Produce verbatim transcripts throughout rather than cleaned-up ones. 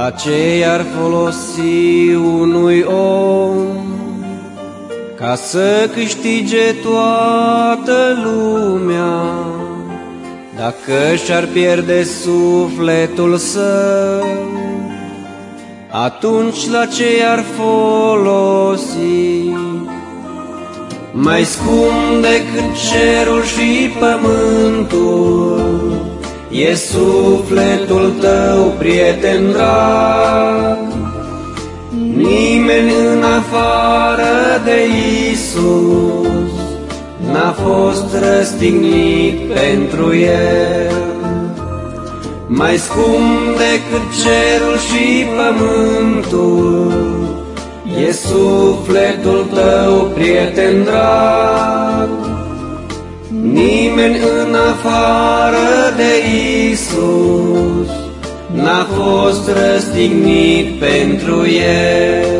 La ce i-ar folosi unui om ca să câștige toată lumea, dacă și-ar pierde sufletul său? Atunci la ce i-ar folosi? Mai scump decât cerul și pământul e sufletul tău, prieten drag. Nimeni în afară de Iisus n-a fost răstignit pentru el. Mai scump decât cerul și pământul e sufletul tău, prieten drag. Nimeni în afară de Iisus n-a fost răstignit pentru el.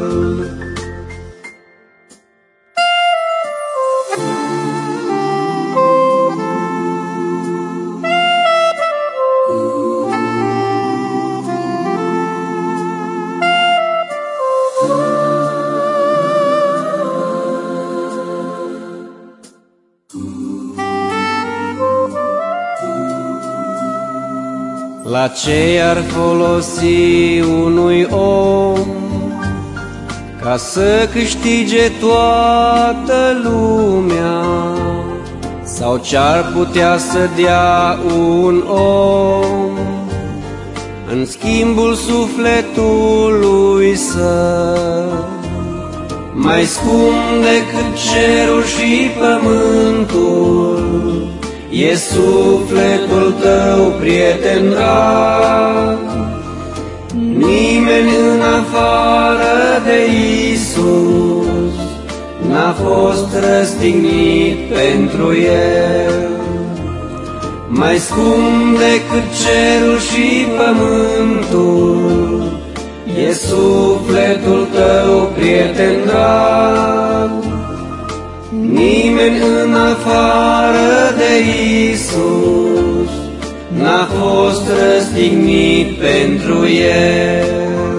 La ce ar folosi unui om ca să câștige toată lumea? Sau ce-ar putea să dea un om în schimbul sufletului său? Mai scump decât cerul și pământul e sufletul tău, prieten drag. Nimeni în afară de Iisus n-a fost răstignit pentru el. Mai scump decât cerul și pământul e sufletul tău, prieten drag. Nimeni în afară de Iisus n-a fost răstignit pentru el.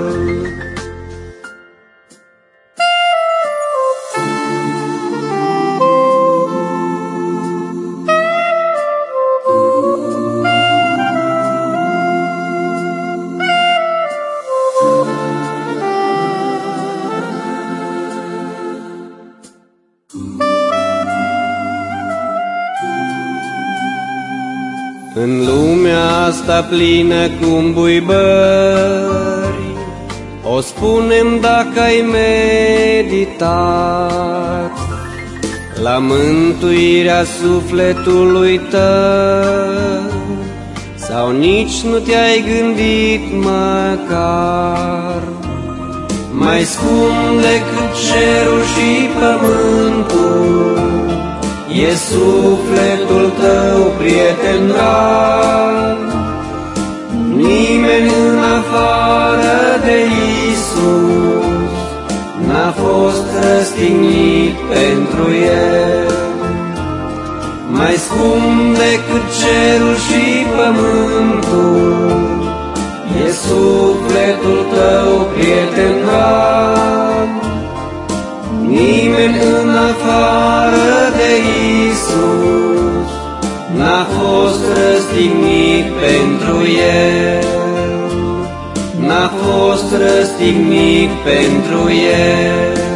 În lumea asta plină cu îmbuibări, o spunem dacă ai meditat la mântuirea sufletului tău, sau nici nu te-ai gândit măcar. Mai scump decât cerul și pământul e sufletul tău, prieten drag. Nimeni în afară de Iisus n-a fost răstignit pentru el. Mai scump decât cerul și pământul e sufletul tău, prieten drag. Nimeni în afară de Iisus n-a fost răstignit pentru el. N-a fost răstignit pentru el.